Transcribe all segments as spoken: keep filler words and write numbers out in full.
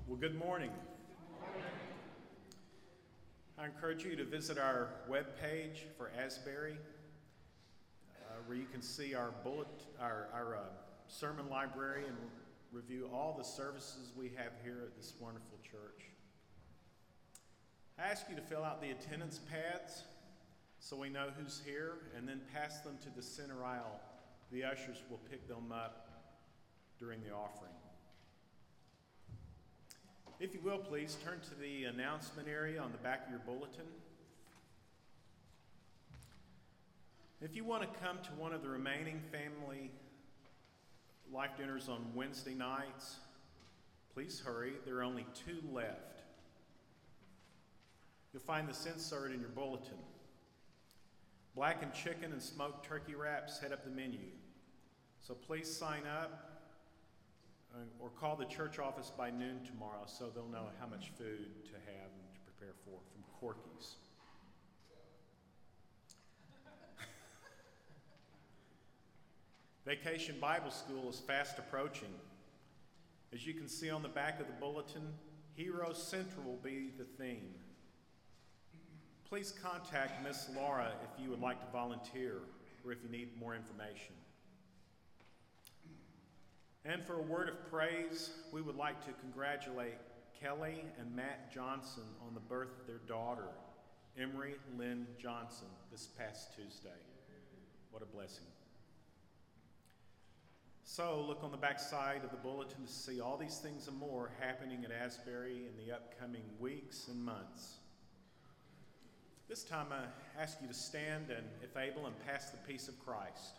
Well, good morning. I encourage you to visit our webpage for Asbury, uh, where you can see our bullet, our, our uh, sermon library and review all the services we have here at this wonderful church. I ask you to fill out the attendance pads so we know who's here, and then pass them to the center aisle. The ushers will pick them up during the offering. If you will, please turn to the announcement area on the back of your bulletin. If you want to come to one of the remaining family life dinners on Wednesday nights, please hurry. There are only two left. You'll find this insert in your bulletin. Blackened chicken and smoked turkey wraps head up the menu. So please sign up or call the church office by noon tomorrow so they'll know how much food to have and to prepare for from Corky's. Vacation Bible School is fast approaching. As you can see on the back of the bulletin, Hero Central will be the theme. Please contact Miss Laura if you would like to volunteer or if you need more information. And for a word of praise, we would like to congratulate Kelly and Matt Johnson on the birth of their daughter, Emery Lynn Johnson, this past Tuesday. What a blessing. So look on the back side of the bulletin to see all these things and more happening at Asbury in the upcoming weeks and months. This time I ask you to stand and, if able, and pass the peace of Christ.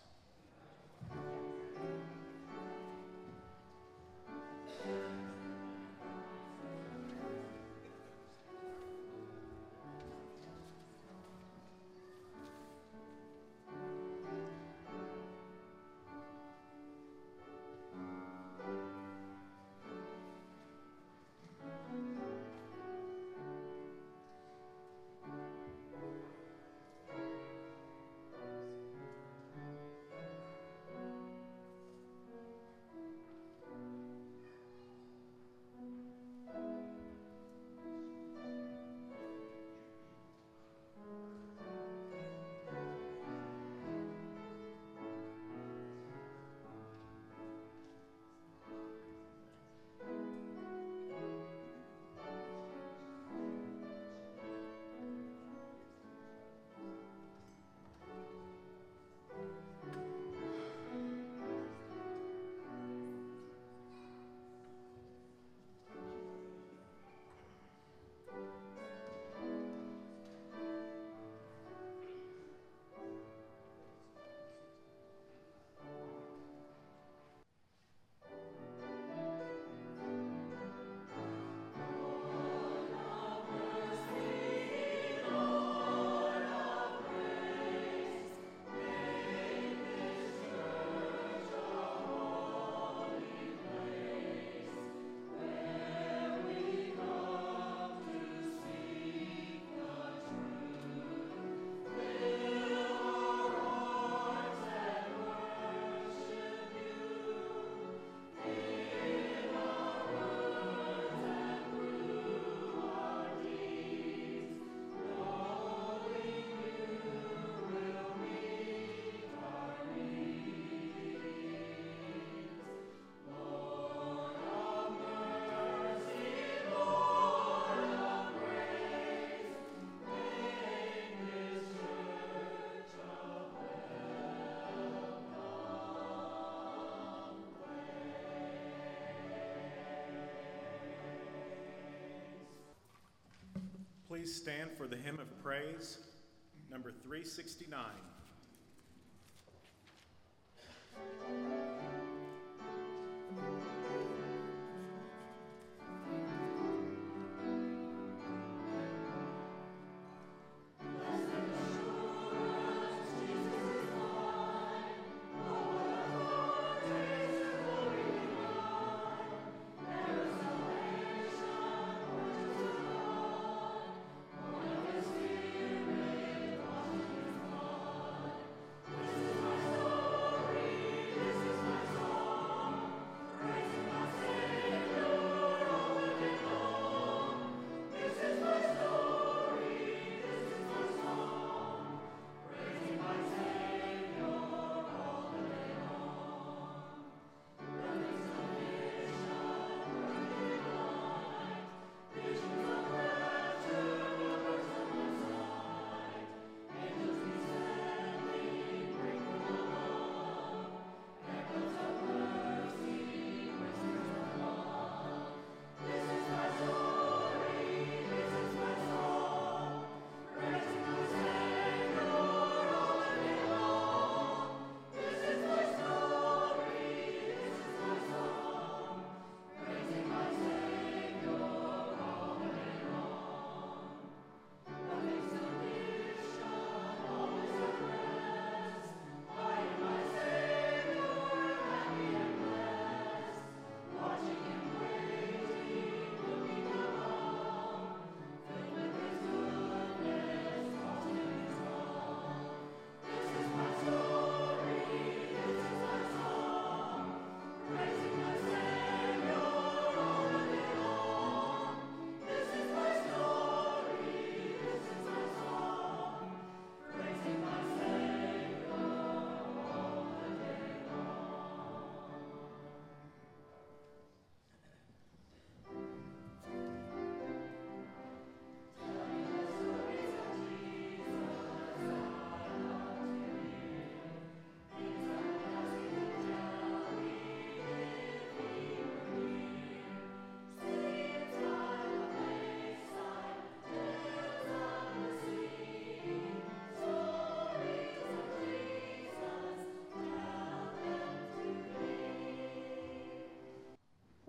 Please stand for the hymn of praise, number three sixty-nine. This is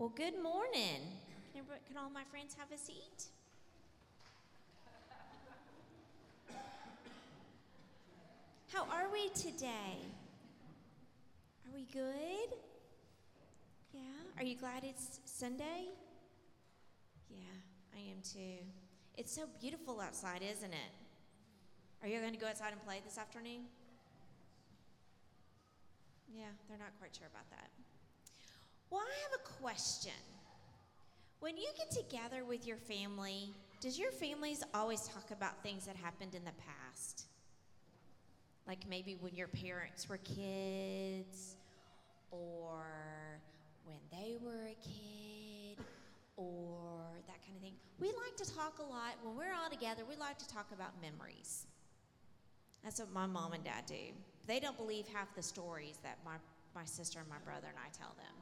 Well, good morning. Can, everybody, can all my friends have a seat? How are we today? Are we good? Yeah? Are you glad it's Sunday? Yeah, I am too. It's so beautiful outside, isn't it? Are you going to go outside and play this afternoon? Yeah, they're not quite sure about that. Well, I have a question. When you get together with your family, does your families always talk about things that happened in the past? Like maybe when your parents were kids, or when they were a kid, or that kind of thing. We like to talk a lot. When we're all together, we like to talk about memories. That's what my mom and dad do. They don't believe half the stories that my, my sister and my brother and I tell them.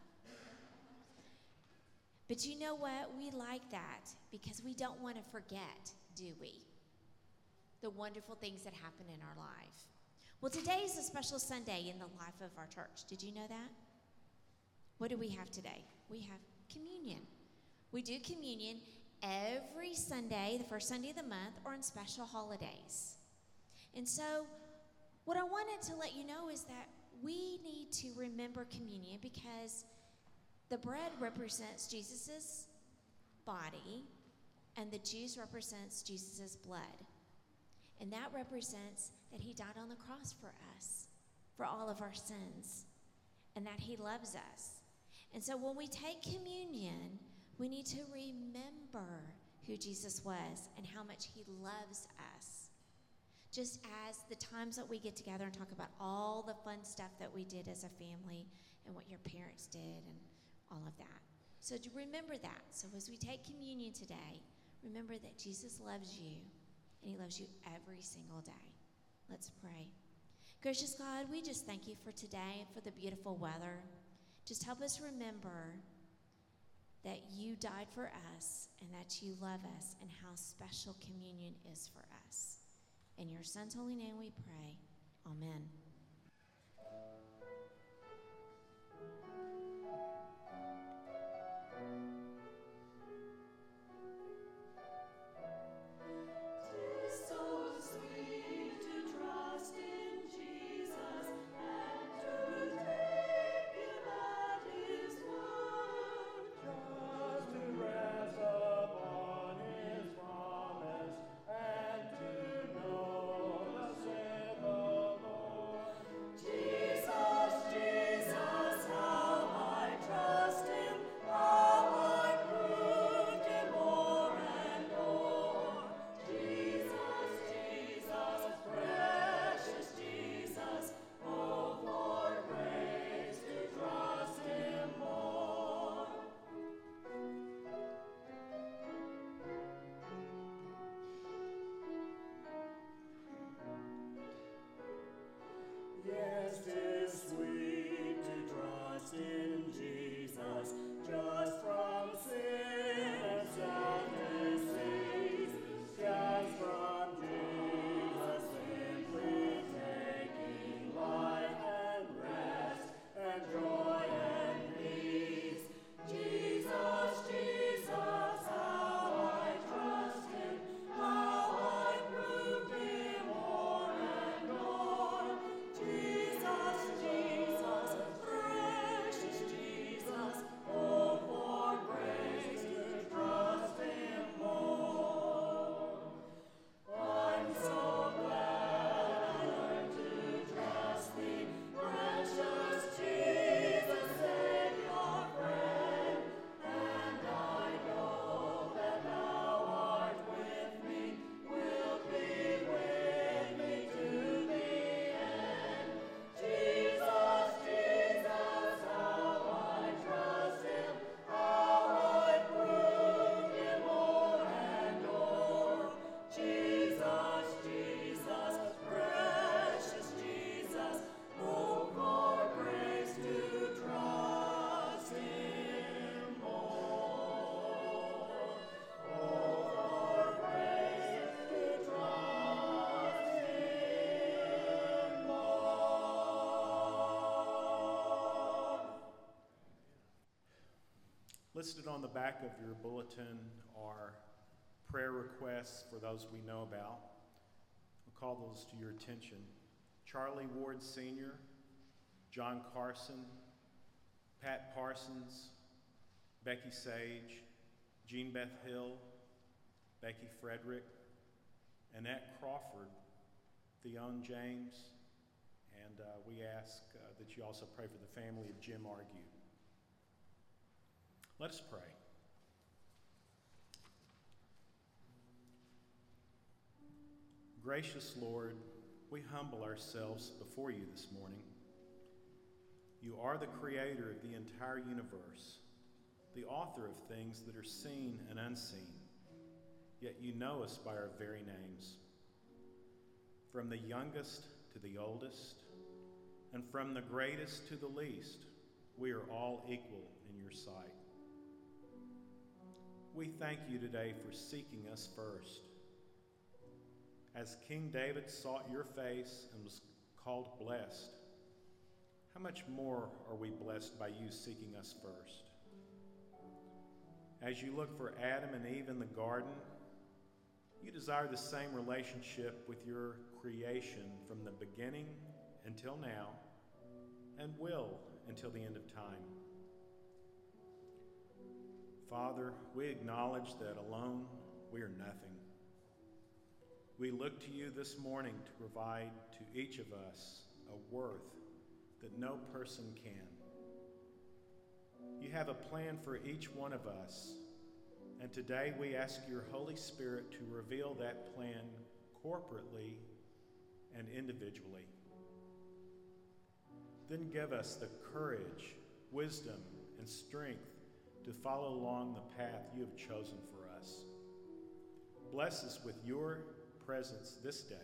But you know what? We like that because we don't want to forget, do we? The wonderful things that happen in our life. Well, today is a special Sunday in the life of our church. Did you know that? What do we have today? We have communion. We do communion every Sunday, the first Sunday of the month, or on special holidays. And so what I wanted to let you know is that we need to remember communion because the bread represents Jesus' body and the juice represents Jesus' blood. And that represents that he died on the cross for us, for all of our sins, and that he loves us. And so when we take communion, we need to remember who Jesus was and how much he loves us. Just as the times that we get together and talk about all the fun stuff that we did as a family and what your parents did and all of that. So to remember that. So as we take communion today, remember that Jesus loves you and he loves you every single day. Let's pray. Gracious God, we just thank you for today and for the beautiful weather. Just help us remember that you died for us and that you love us and how special communion is for us. In your Son's holy name we pray. Amen. Listed on the back of your bulletin are prayer requests for those we know about. I'll call those to your attention. Charlie Ward Senior, John Carson, Pat Parsons, Becky Sage, Jean Beth Hill, Becky Frederick, Annette Crawford, Theon James, and uh, we ask uh, that you also pray for the family of Jim Argue. Let us pray. Gracious Lord, we humble ourselves before you this morning. You are the creator of the entire universe, the author of things that are seen and unseen, yet you know us by our very names. From the youngest to the oldest, and from the greatest to the least, we are all equal in your sight. We thank you today for seeking us first. As King David sought your face and was called blessed, how much more are we blessed by you seeking us first? As you look for Adam and Eve in the garden, you desire the same relationship with your creation from the beginning until now, and will until the end of time. Father, we acknowledge that alone we are nothing. We look to you this morning to provide to each of us a worth that no person can. You have a plan for each one of us, and today we ask your Holy Spirit to reveal that plan corporately and individually. Then give us the courage, wisdom, and strength to follow along the path you have chosen for us. Bless us with your presence this day.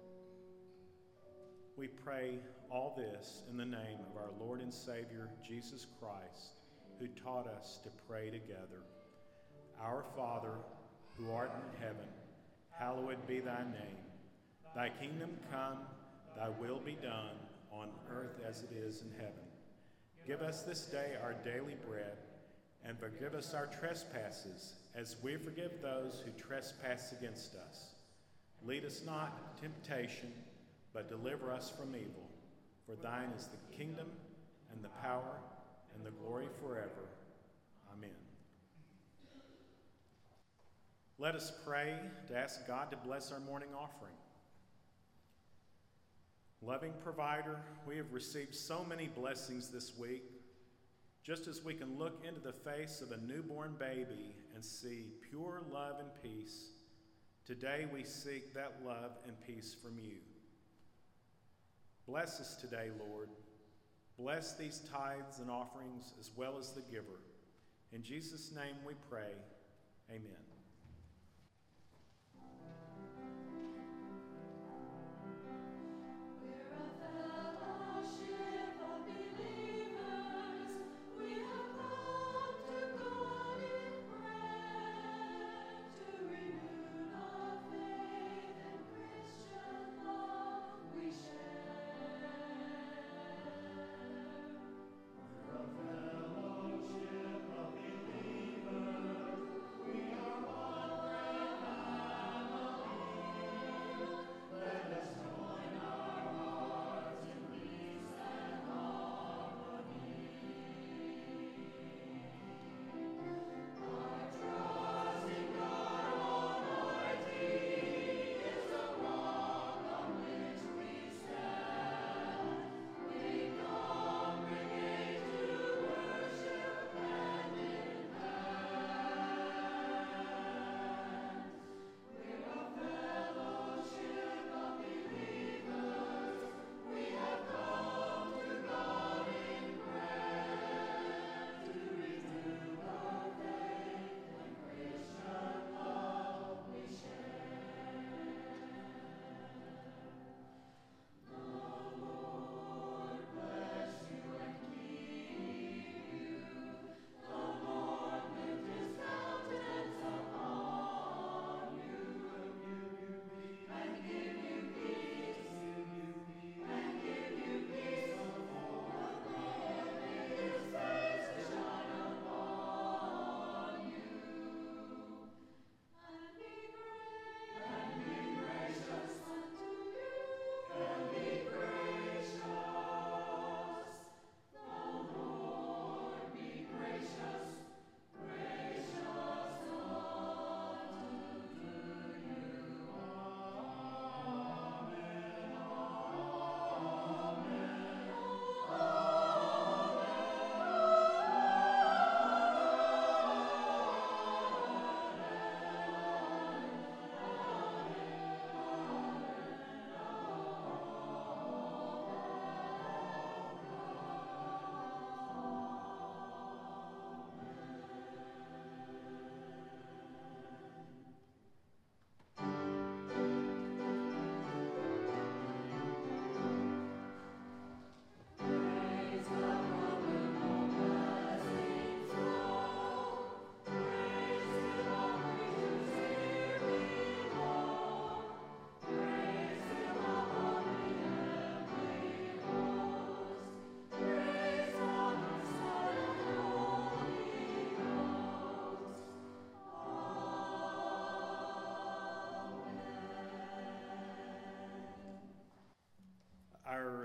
We pray all this in the name of our Lord and Savior, Jesus Christ, who taught us to pray together. Our Father, who art in heaven, hallowed be thy name. Thy kingdom come, thy will be done, on earth as it is in heaven. Give us this day our daily bread, and forgive us our trespasses, as we forgive those who trespass against us. Lead us not into temptation, but deliver us from evil. For thine is the kingdom, and the power, and the glory forever. Amen. Let us pray to ask God to bless our morning offering. Loving provider, we have received so many blessings this week. Just as we can look into the face of a newborn baby and see pure love and peace, today we seek that love and peace from you. Bless us today, Lord. Bless these tithes and offerings as well as the giver. In Jesus' name we pray, amen.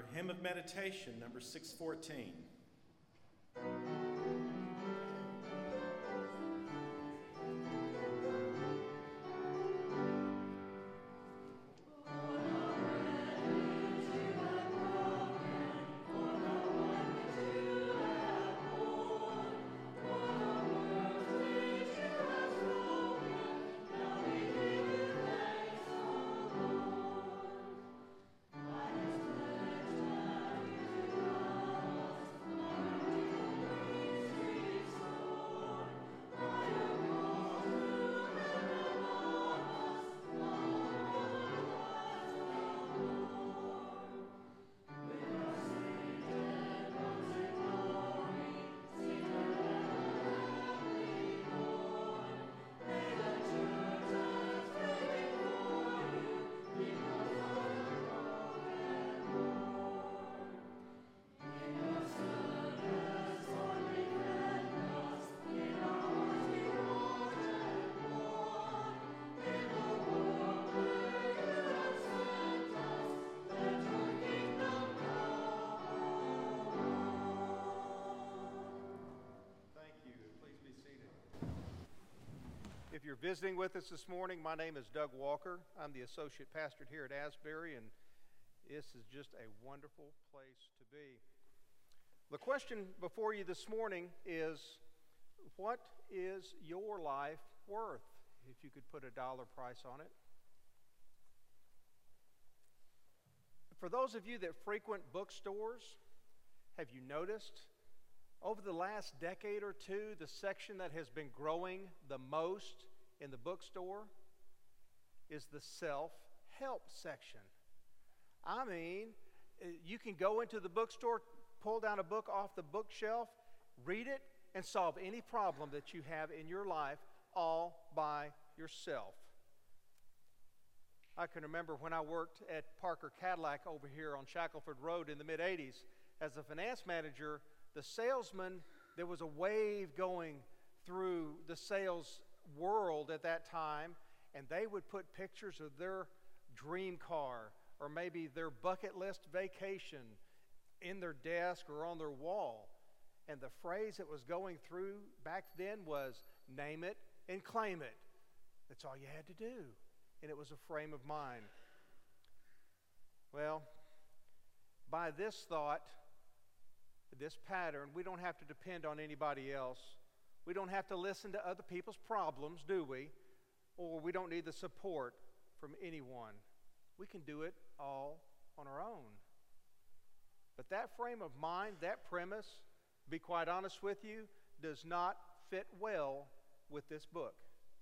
hymn of meditation, number six fourteen. If you're visiting with us this morning, my name is Doug Walker. I'm the associate pastor here at Asbury, and this is just a wonderful place to be. The question before you this morning is, what is your life worth? If you could put a dollar price on it. For those of you that frequent bookstores, have you noticed over the last decade or two, the section that has been growing the most in the bookstore is the self-help section. I mean, you can go into the bookstore, pull down a book off the bookshelf, read it, and solve any problem that you have in your life all by yourself. I can remember when I worked at Parker Cadillac over here on Shackelford Road in the mid eighties as a finance manager. The salesman, there was a wave going through the sales world at that time, and they would put pictures of their dream car or maybe their bucket list vacation in their desk or on their wall. And the phrase that was going through back then was, name it and claim it. That's all you had to do. And it was a frame of mind. Well, by this thought, this pattern, we don't have to depend on anybody else. We don't have to listen to other people's problems, do we? Or we don't need the support from anyone. We can do it all on our own. But that frame of mind, that premise, to be quite honest with you, does not fit well with this book.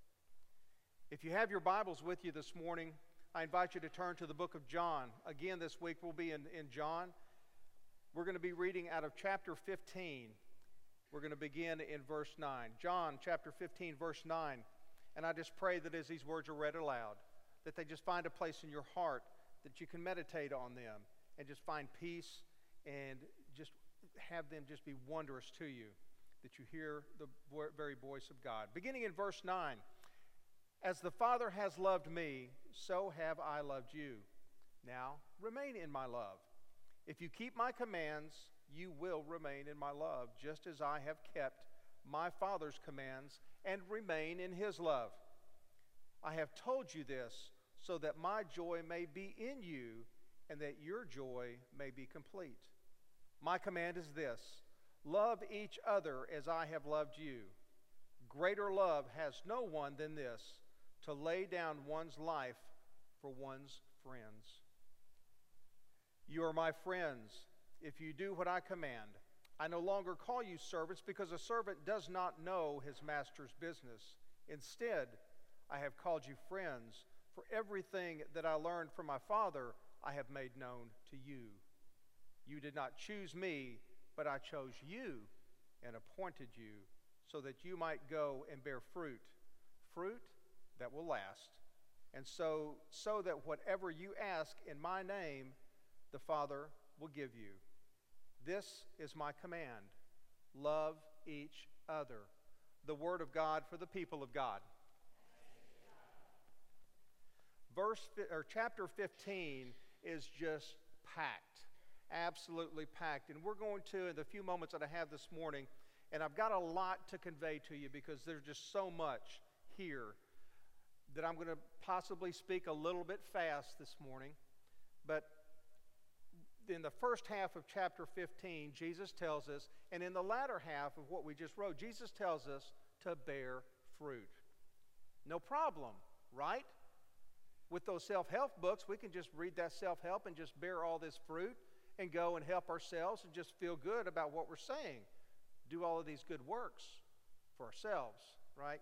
If you have your Bibles with you this morning, I invite you to turn to the book of John. Again, this week we'll be in, in John. We're going to be reading out of chapter fifteen. We're going to begin in verse nine. John chapter fifteen, verse nine. And I just pray that as these words are read aloud, that they just find a place in your heart, that you can meditate on them and just find peace and just have them just be wondrous to you, that you hear the very voice of God. Beginning in verse nine. As the Father has loved me, so have I loved you. Now remain in my love. If you keep my commands, you will remain in my love, just as I have kept my Father's commands and remain in his love. I have told you this so that my joy may be in you and that your joy may be complete. My command is this: love each other as I have loved you. Greater love has no one than this, to lay down one's life for one's friends. You are my friends if you do what I command. I no longer call you servants, because a servant does not know his master's business. Instead, I have called you friends, for everything that I learned from my Father I have made known to you. You did not choose me, but I chose you and appointed you so that you might go and bear fruit, fruit that will last, and so, so that whatever you ask in my name, the Father will give you. This is my command: love each other. The word of God for the people of God. Verse or chapter fifteen is just packed. absolutely packed. And we're going to, in the few moments that I have this morning, and I've got a lot to convey to you because there's just so much here that I'm going to possibly speak a little bit fast this morning. But in the first half of chapter fifteen, Jesus tells us, and in the latter half of what we just wrote, Jesus tells us to bear fruit. No problem, right? With those self-help books, we can just read that self-help and just bear all this fruit and go and help ourselves and just feel good about what we're saying. Do all of these good works for ourselves, right?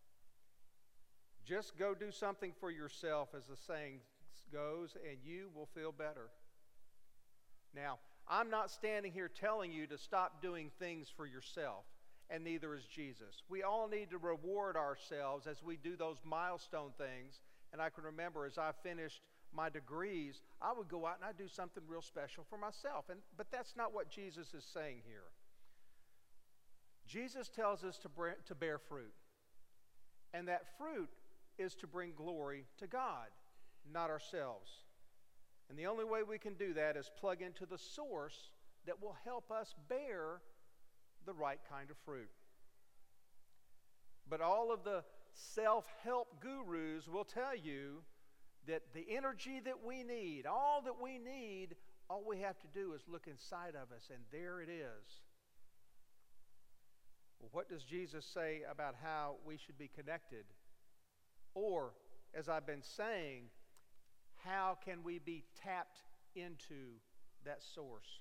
Just go do something for yourself, as the saying goes, and you will feel better. Now, I'm not standing here telling you to stop doing things for yourself, and neither is Jesus. We all need to reward ourselves as we do those milestone things. And I can remember as I finished my degrees, I would go out and I'd do something real special for myself. And, but that's not what Jesus is saying here. Jesus tells us to, br- to bear fruit. And that fruit is to bring glory to God, not ourselves. And the only way we can do that is plug into the source that will help us bear the right kind of fruit. But all of the self-help gurus will tell you that the energy that we need, all that we need, all we have to do is look inside of us, and there it is. Well, what does Jesus say about how we should be connected? Or, as I've been saying, how can we be tapped into that source?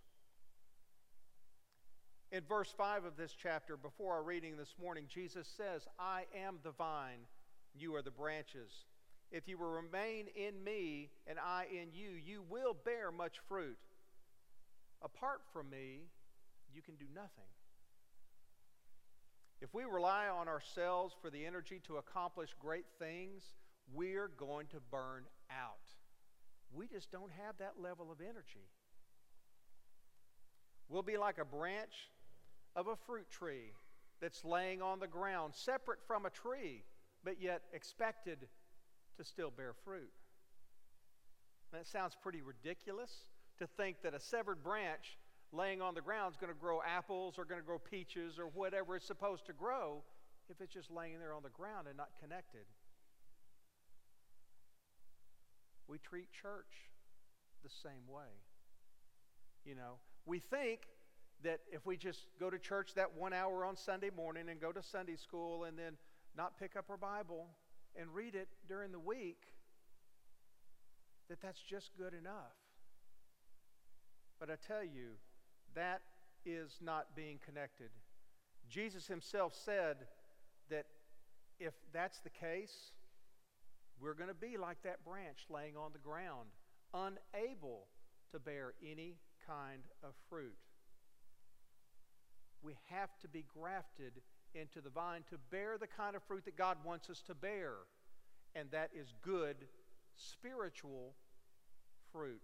In verse five of this chapter, before our reading this morning, Jesus says, I am the vine, you are the branches. If you will remain in me and I in you, you will bear much fruit. Apart from me, you can do nothing. If we rely on ourselves for the energy to accomplish great things, we're going to burn out. We just don't have that level of energy. We'll be like a branch of a fruit tree that's laying on the ground, separate from a tree, but yet expected to still bear fruit. That sounds pretty ridiculous to think that a severed branch laying on the ground is going to grow apples or going to grow peaches or whatever it's supposed to grow if it's just laying there on the ground and not connected. We treat church the same way. You know, we think that if we just go to church that one hour on Sunday morning and go to Sunday school and then not pick up our Bible and read it during the week, that that's just good enough. But I tell you, that is not being connected. Jesus himself said that if that's the case, we're going to be like that branch laying on the ground, unable to bear any kind of fruit. We have to be grafted into the vine to bear the kind of fruit that God wants us to bear, and that is good spiritual fruit.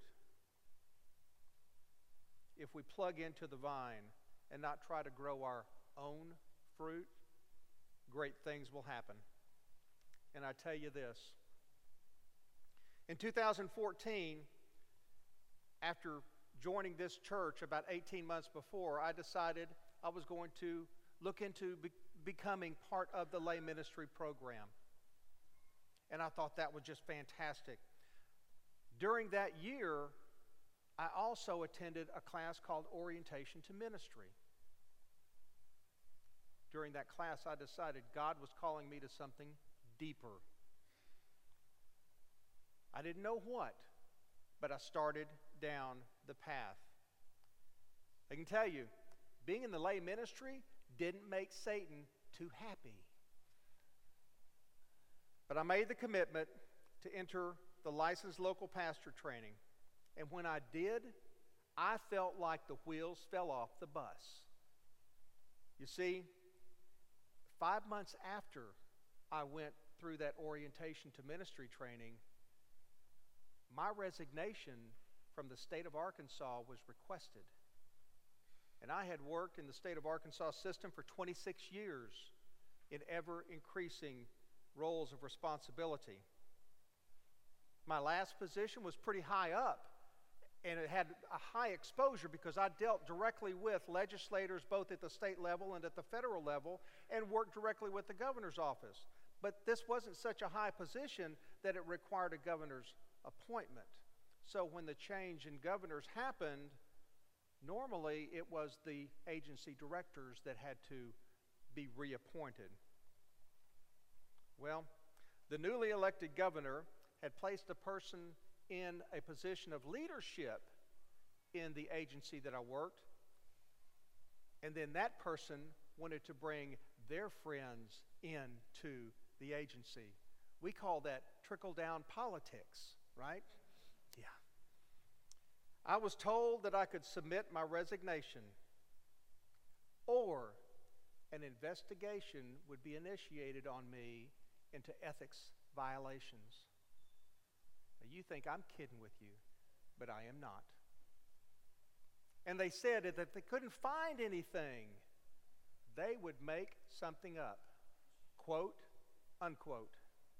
If we plug into the vine and not try to grow our own fruit, great things will happen. And I tell you this, in two thousand fourteen, after joining this church about eighteen months before, I decided I was going to look into be- becoming part of the lay ministry program. And I thought that was just fantastic. During that year, I also attended a class called Orientation to Ministry. During that class, I decided God was calling me to something deeper. I didn't know what, but I started down the path. I can tell you, being in the lay ministry didn't make Satan too happy. But I made the commitment to enter the licensed local pastor training. And when I did, I felt like the wheels fell off the bus. You see, five months after I went through that orientation to ministry training, my resignation from the state of Arkansas was requested. And I had worked in the state of Arkansas system for twenty-six years in ever-increasing roles of responsibility. My last position was pretty high up, And it had a high exposure because I dealt directly with legislators both at the state level and at the federal level and worked directly with the governor's office. But this wasn't such a high position that it required a governor's appointment. So when the change in governors happened, normally it was the agency directors that had to be reappointed. Well, the newly elected governor had placed a person in a position of leadership in the agency that I worked, and then that person wanted to bring their friends into the agency. We call that trickle-down politics, right? Yeah. I was told that I could submit my resignation, or an investigation would be initiated on me into ethics violations. Now, you think I'm kidding with you, but I am not. And they said that if they couldn't find anything, they would make something up. Quote, unquote.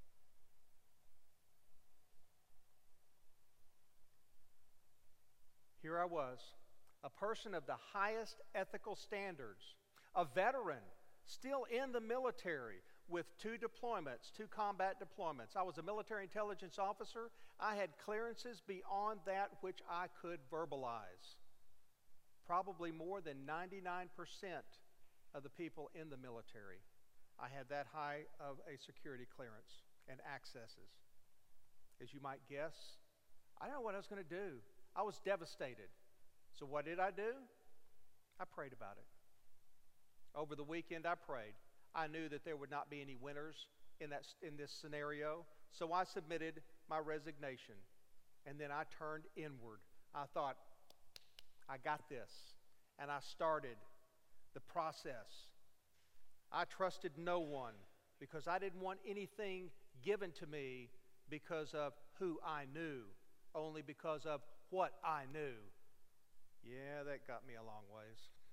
Here I was, a person of the highest ethical standards, a veteran, still in the military with two deployments, two combat deployments. I was a military intelligence officer. I had clearances beyond that which I could verbalize. Probably more than ninety-nine percent of the people in the military, I had that high of a security clearance and accesses. As you might guess, I didn't know what I was going to do. I was devastated. So what did I do? I prayed about it. Over the weekend, I prayed. I knew that there would not be any winners in that in this scenario, so I submitted my resignation. And then I turned inward. I thought, I got this. And I started the process. I trusted no one because I didn't want anything given to me because of who I knew, only because of what I knew. Yeah, that got me a long ways.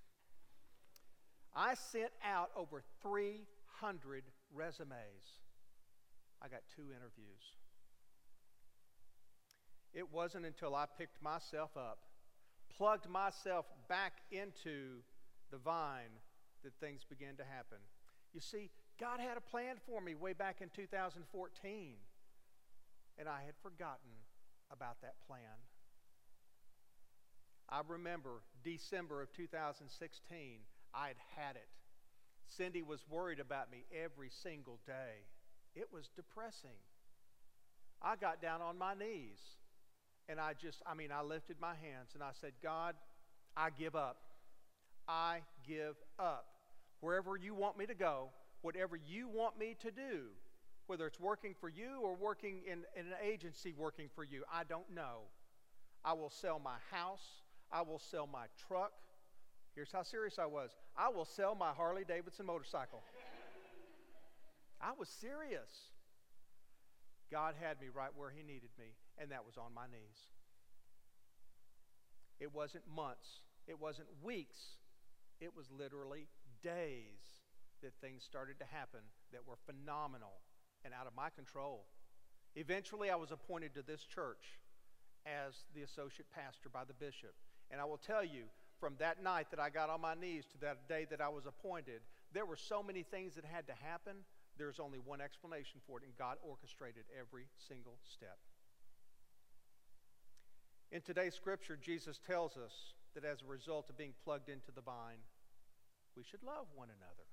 I sent out over three hundred resumes. I got two interviews. It wasn't until I picked myself up, plugged myself back into the vine, that things began to happen. You see, God had a plan for me way back in two thousand fourteen, and I had forgotten about that plan. I remember December of two thousand sixteen, I'd had it. Cindy was worried about me every single day. It was depressing. I got down on my knees, and I just, I mean, I lifted my hands, and I said, God, I give up. I give up. Wherever you want me to go, whatever you want me to do, whether it's working for you or working in, in an agency working for you, I don't know. I will sell my house. I will sell my truck. Here's how serious I was. I will sell my Harley Davidson motorcycle. I was serious. God had me right where He needed me, and that was on my knees. It wasn't months. It wasn't weeks. It was literally days that things started to happen that were phenomenal and out of my control. Eventually, I was appointed to this church as the associate pastor by the bishop. And I will tell you, from that night that I got on my knees to that day that I was appointed, there were so many things that had to happen. There's only one explanation for it, and God orchestrated every single step. In today's scripture, Jesus tells us that as a result of being plugged into the vine, we should love one another.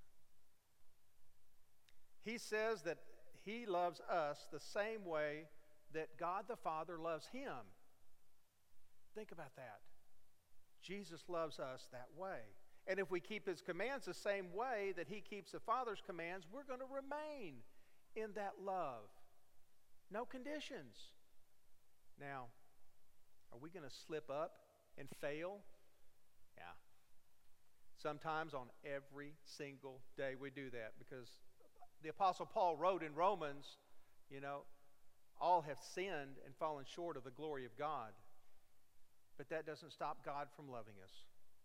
He says that He loves us the same way that God the Father loves Him. Think about that. Jesus loves us that way. And if we keep His commands the same way that He keeps the Father's commands, we're going to remain in that love. No conditions. Now, are we going to slip up and fail? Yeah. Sometimes on every single day we do that, because the Apostle Paul wrote in Romans, you know, all have sinned and fallen short of the glory of God. But that doesn't stop God from loving us.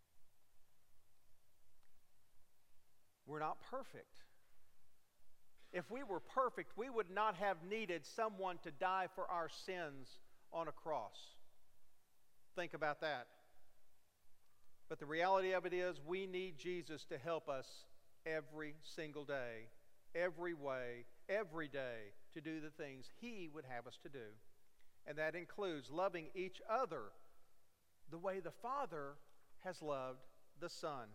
We're not perfect. If we were perfect, we would not have needed someone to die for our sins on a cross. Think about that. But the reality of it is we need Jesus to help us every single day, every way, every day to do the things He would have us to do. And that includes loving each other the way the Father has loved the Son.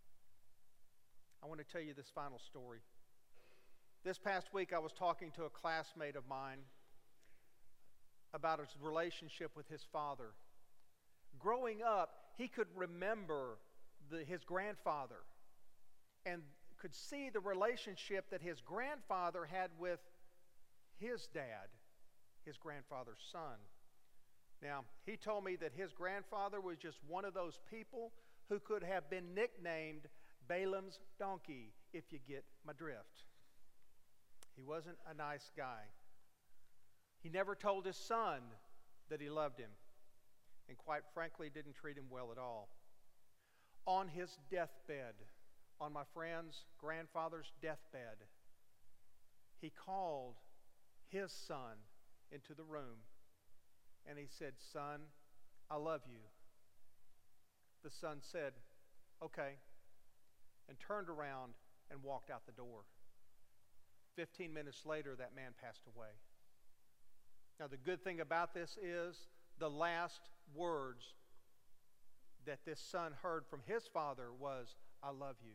I want to tell you this final story. This past week I was talking to a classmate of mine about his relationship with his father. Growing up, he could remember the, his grandfather and could see the relationship that his grandfather had with his dad, his grandfather's son. Now, he told me that his grandfather was just one of those people who could have been nicknamed Balaam's donkey, if you get my drift. He wasn't a nice guy. He never told his son that he loved him, and quite frankly didn't treat him well at all. On his deathbed, on my friend's grandfather's deathbed, he called his son into the room and he said, "Son, I love you." The son said, "Okay," and turned around and walked out the door. Fifteen minutes later, that man passed away. Now, the good thing about this is the last words that this son heard from his father was, "I love you."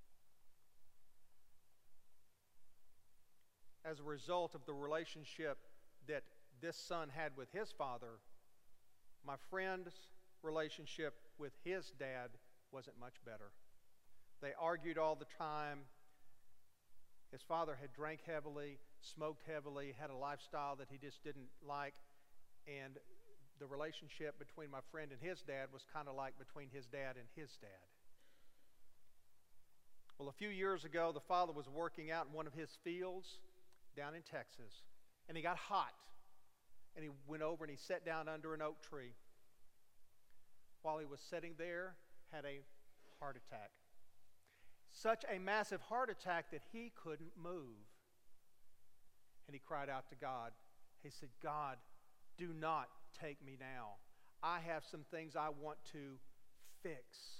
As a result of the relationship that this son had with his father, my friend's relationship with his dad wasn't much better. They argued all the time. His father had drank heavily, smoked heavily, had a lifestyle that he just didn't like, and the relationship between my friend and his dad was kind of like between his dad and his dad. Well, a few years ago, the father was working out in one of his fields down in Texas, and he got hot, and he went over and he sat down under an oak tree. While he was sitting there, had a heart attack. Such a massive heart attack that he couldn't move. And he cried out to God. He said, "God, do not take me now. I have some things I want to fix.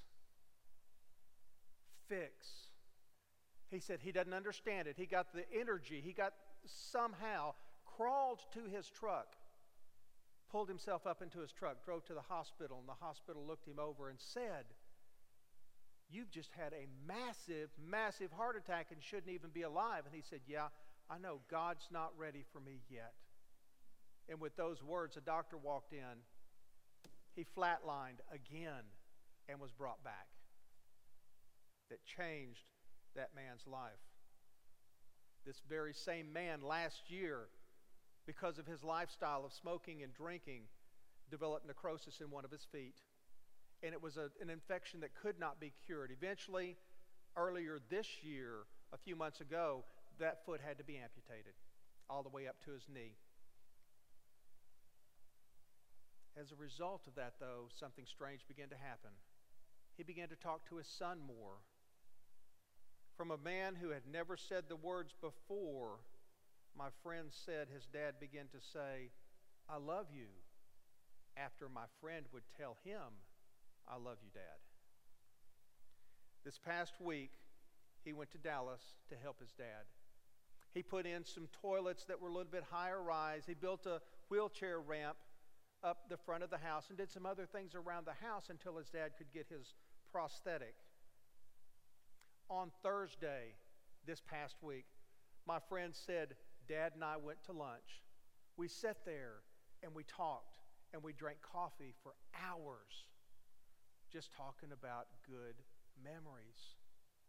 Fix." He said he doesn't understand it. He got the energy. He got somehow crawled to his truck, pulled himself up into his truck, drove to the hospital, and the hospital looked him over and said, "You've just had a massive, massive heart attack and shouldn't even be alive." And he said, "Yeah, I know. God's not ready for me yet." And with those words, a doctor walked in. He flatlined again and was brought back. That changed that man's life. This very same man last year, because of his lifestyle of smoking and drinking, developed necrosis in one of his feet. And it was a, an infection that could not be cured. Eventually, earlier this year, a few months ago, that foot had to be amputated all the way up to his knee. As a result of that, though, something strange began to happen. He began to talk to his son more. From a man who had never said the words before, my friend said his dad began to say, "I love you," after my friend would tell him, "I love you, Dad." This past week, he went to Dallas to help his dad. He put in some toilets that were a little bit higher rise. He built a wheelchair ramp up the front of the house and did some other things around the house until his dad could get his prosthetic. On Thursday, this past week, my friend said, "Dad and I went to lunch. We sat there and we talked and we drank coffee for hours, just talking about good memories."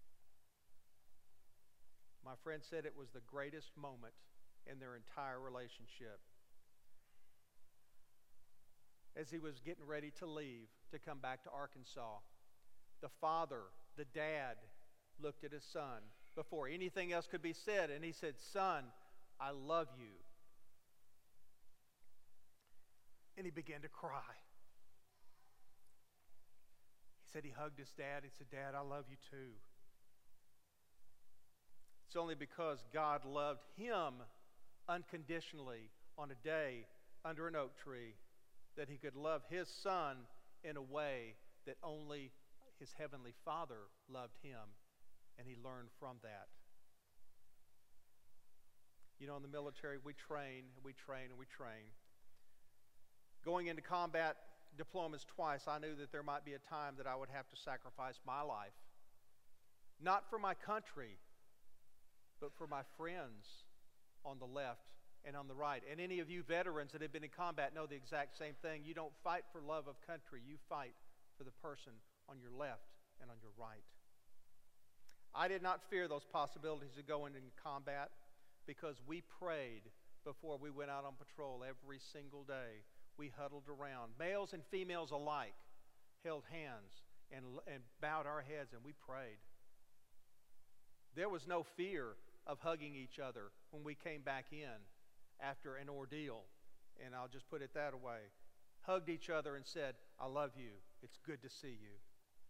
My friend said it was the greatest moment in their entire relationship. As he was getting ready to leave to come back to Arkansas, the father, the dad, looked at his son before anything else could be said, and he said, "Son, I love you." And he began to cry. He said he hugged his dad. He said, "Dad, I love you too." It's only because God loved him unconditionally on a day under an oak tree that he could love his son in a way that only his heavenly Father loved him, and he learned from that. You know, in the military, we train, and we train, and we train. Going into combat deployments twice, I knew that there might be a time that I would have to sacrifice my life. Not for my country, but for my friends on the left and on the right. And any of you veterans that have been in combat know the exact same thing. You don't fight for love of country. You fight for the person on your left and on your right. I did not fear those possibilities of going into combat because we prayed before we went out on patrol every single day. We huddled around. Males and females alike held hands and, and bowed our heads, and we prayed. There was no fear of hugging each other when we came back in after an ordeal. And I'll just put it that way. Hugged each other and said, I love you. It's good to see you.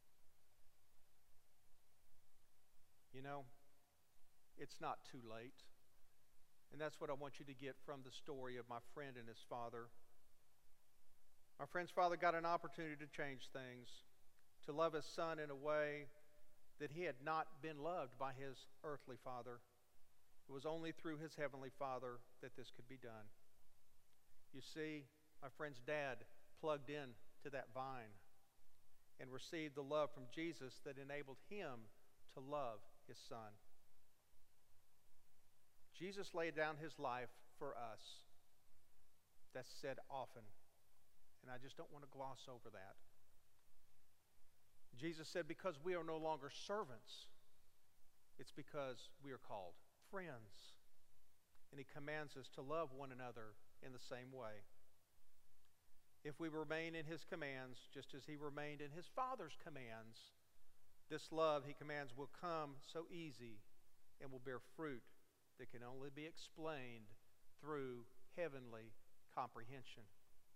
You know, it's not too late. And that's what I want you to get from the story of my friend and his father. My friend's father got an opportunity to change things, to love his son in a way that he had not been loved by his earthly father. It was only through his heavenly Father that this could be done. You see, my friend's dad plugged in to that vine and received the love from Jesus that enabled him to love his son. Jesus laid down his life for us. That's said often, and I just don't want to gloss over that. Jesus said, because we are no longer servants, it's because we are called friends. And he commands us to love one another in the same way. If we remain in his commands, just as he remained in his Father's commands, this love he commands will come so easy and will bear fruit that can only be explained through heavenly comprehension.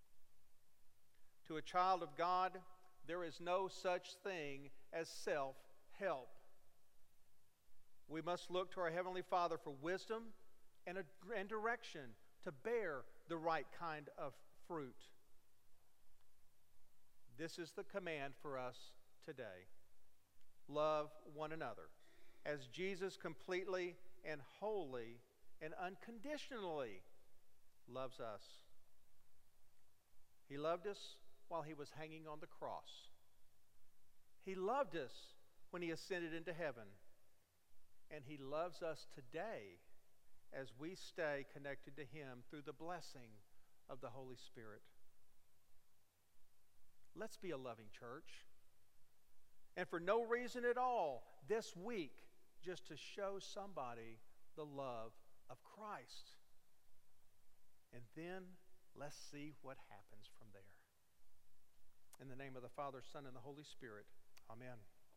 To a child of God, there is no such thing as self-help. We must look to our Heavenly Father for wisdom and, a, and direction to bear the right kind of fruit. This is the command for us today. Love one another as Jesus completely and wholly and unconditionally loves us. He loved us while he was hanging on the cross. He loved us when he ascended into heaven. And he loves us today as we stay connected to him through the blessing of the Holy Spirit. Let's be a loving church. And for no reason at all, this week, just to show somebody the love of Christ. And then let's see what happens from there. In the name of the Father, Son, and the Holy Spirit, amen.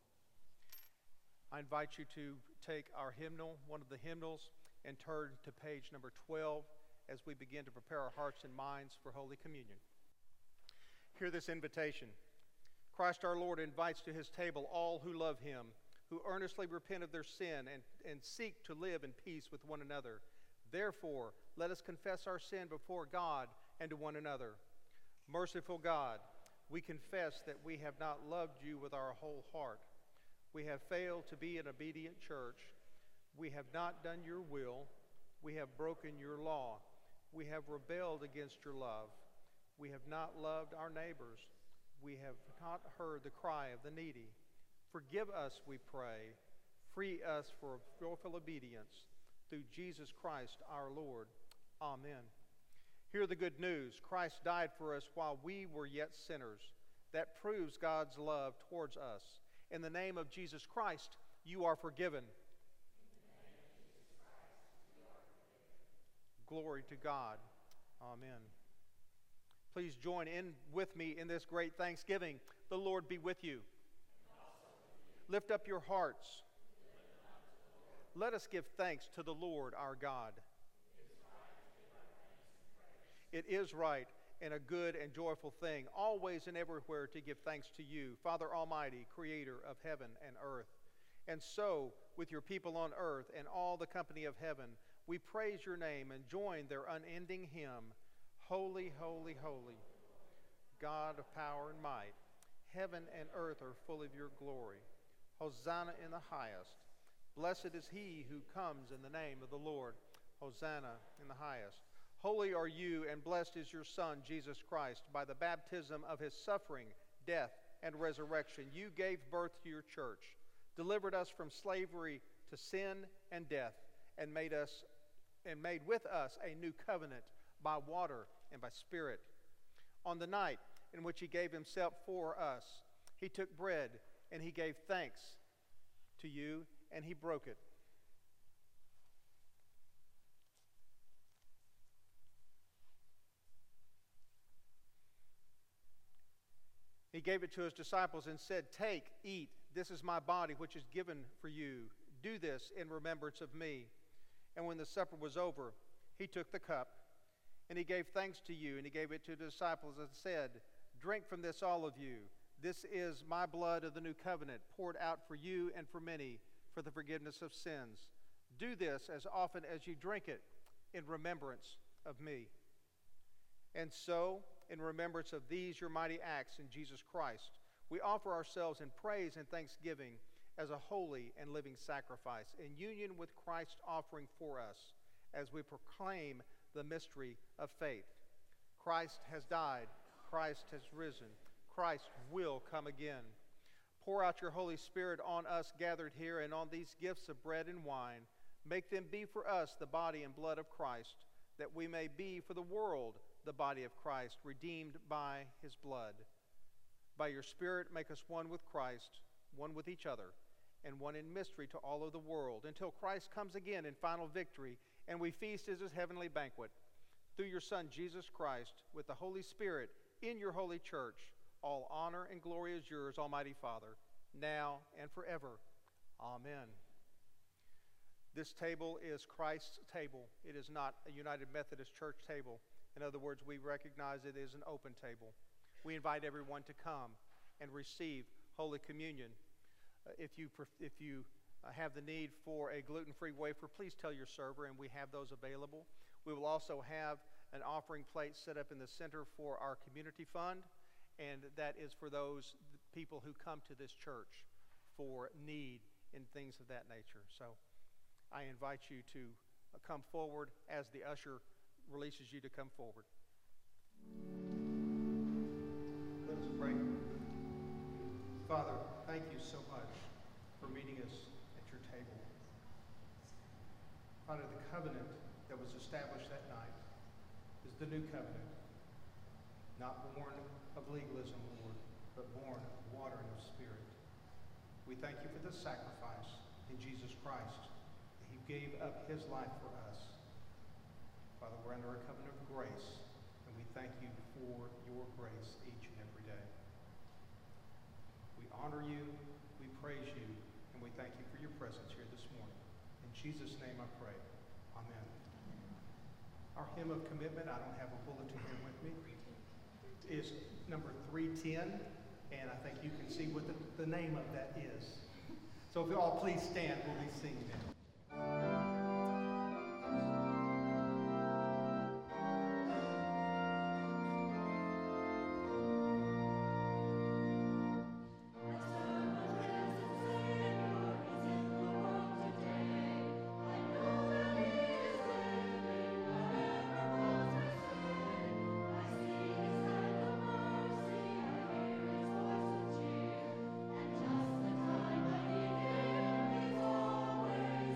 I invite you to take our hymnal, one of the hymnals, and turn to page number twelve as we begin to prepare our hearts and minds for Holy Communion. Hear this invitation. Christ our Lord invites to his table all who love him, who earnestly repent of their sin and, and seek to live in peace with one another. Therefore, let us confess our sin before God and to one another. Merciful God, we confess that we have not loved you with our whole heart. We have failed to be an obedient church. We have not done your will. We have broken your law. We have rebelled against your love. We have not loved our neighbors. We have not heard the cry of the needy. Forgive us, we pray. Free us for joyful obedience through Jesus Christ our Lord. Amen. Hear the good news. Christ died for us while we were yet sinners. That proves God's love towards us. In the name of Jesus Christ, you are forgiven. Glory to God. Amen. Please join in with me in this great thanksgiving. The Lord be with you. Lift up your hearts. Let us give thanks to the Lord our God. It is right and a good and joyful thing, always and everywhere to give thanks to you, Father Almighty, creator of heaven and earth. And so, with your people on earth and all the company of heaven, we praise your name and join their unending hymn, Holy, holy, holy. God of power and might. Heaven and earth are full of your glory. Hosanna in the highest. Blessed is he who comes in the name of the Lord. Hosanna in the highest. Holy are you, and blessed is your Son, Jesus Christ. By the baptism of his suffering, death, and resurrection, you gave birth to your church, delivered us from slavery to sin and death, and made us and made with us a new covenant by water and by spirit. On the night in which he gave himself for us, he took bread, and he gave thanks to you, and he broke it. He gave it to his disciples and said, "Take, eat, this is my body which is given for you. Do this in remembrance of me." And when the supper was over, he took the cup, and he gave thanks to you, and he gave it to the disciples and said, "Drink from this, all of you. This is my blood of the new covenant, poured out for you and for many for the forgiveness of sins. Do this as often as you drink it in remembrance of me." And so, in remembrance of these your mighty acts in Jesus Christ, we offer ourselves in praise and thanksgiving as a holy and living sacrifice, in union with Christ's offering for us, as we proclaim the mystery of faith. Christ has died. Christ has risen. Christ will come again. Pour out your Holy Spirit on us gathered here and on these gifts of bread and wine. Make them be for us the body and blood of Christ, that we may be for the world the body of Christ, redeemed by his blood. By your Spirit, make us one with Christ, one with each other, and one in mystery to all of the world, until Christ comes again in final victory, and we feast as his heavenly banquet. Through your Son, Jesus Christ, with the Holy Spirit, in your holy church, all honor and glory is yours, Almighty Father, now and forever. Amen. This table is Christ's table. It is not a United Methodist Church table. In other words, we recognize it is an open table. We invite everyone to come and receive Holy Communion. Uh, if you, if you uh, have the need for a gluten-free wafer, please tell your server, and we have those available. We will also have an offering plate set up in the center for our community fund, and that is for those people who come to this church for need in things of that nature. So I invite you to uh, come forward as the usher releases you to come forward. Let us pray. Father, thank you so much for meeting us at your table. Father, the covenant that was established that night is the new covenant, not born of legalism, Lord, but born of water and of spirit. We thank you for the sacrifice in Jesus Christ, that he gave up his life for us. Father, we're under a covenant of grace, and we thank you for your grace each and every day. We honor you, we praise you, and we thank you for your presence here this morning. In Jesus' name I pray. Amen. Our hymn of commitment, I don't have a bulletin here with me, is number three ten, and I think you can see what the, the name of that is. So if you all please stand, we'll be singing it. Just the time I need him is always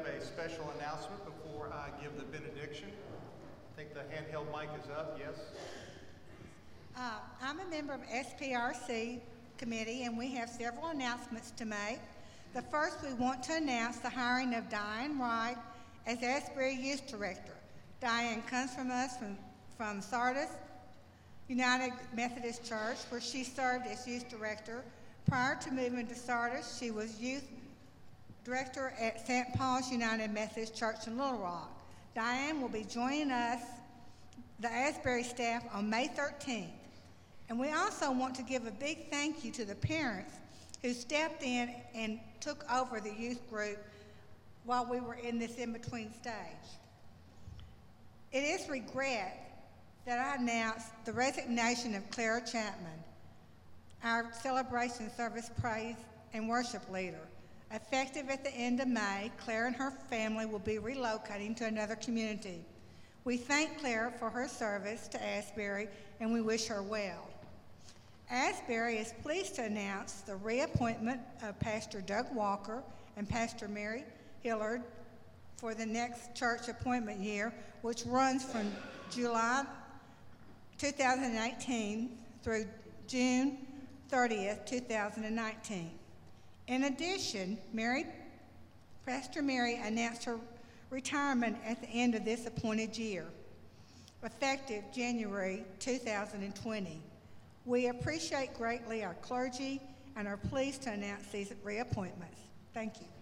a special announcement before I give the benediction. I think the handheld mic is up, yes? Uh, I'm a member of S P R C committee, and we have several announcements to make. The first, we want to announce the hiring of Diane Wright as Asbury Youth Director. Diane comes from us from, from Sardis United Methodist Church, where she served as youth director. Prior to moving to Sardis, she was youth director at Saint Paul's United Methodist Church in Little Rock. Diane will be joining us, the Asbury staff, on May thirteenth. And we also want to give a big thank you to the parents who stepped in and took over the youth group while we were in this in-between stage. It is regret that I announced the resignation of Clara Chapman, our celebration service praise and worship leader. Effective at the end of May, Clara and her family will be relocating to another community. We thank Clara for her service to Asbury, and we wish her well. Asbury is pleased to announce the reappointment of Pastor Doug Walker and Pastor Mary Hillard for the next church appointment year, which runs from July two thousand eighteen through June thirtieth, two thousand nineteen. In addition, Mary, Pastor Mary announced her retirement at the end of this appointed year, effective January two thousand twenty. We appreciate greatly our clergy and are pleased to announce these reappointments. Thank you.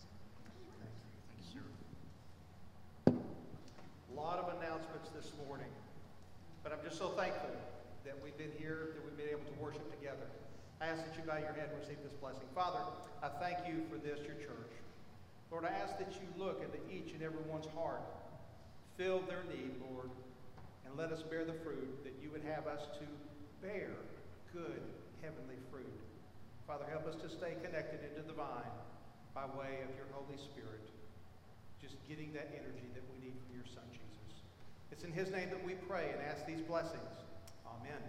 A lot of announcements this morning, but I'm just so thankful that we've been here, that we've been able to worship together. I ask that you bow your head and receive this blessing. Father, I thank you for this, your church. Lord, I ask that you look into each and every one's heart, fill their need, Lord, and let us bear the fruit that you would have us to bear, good heavenly fruit. Father, help us to stay connected into the vine by way of your Holy Spirit, just getting that energy that we need from your Son, Jesus. It's in his name that we pray and ask these blessings. Amen.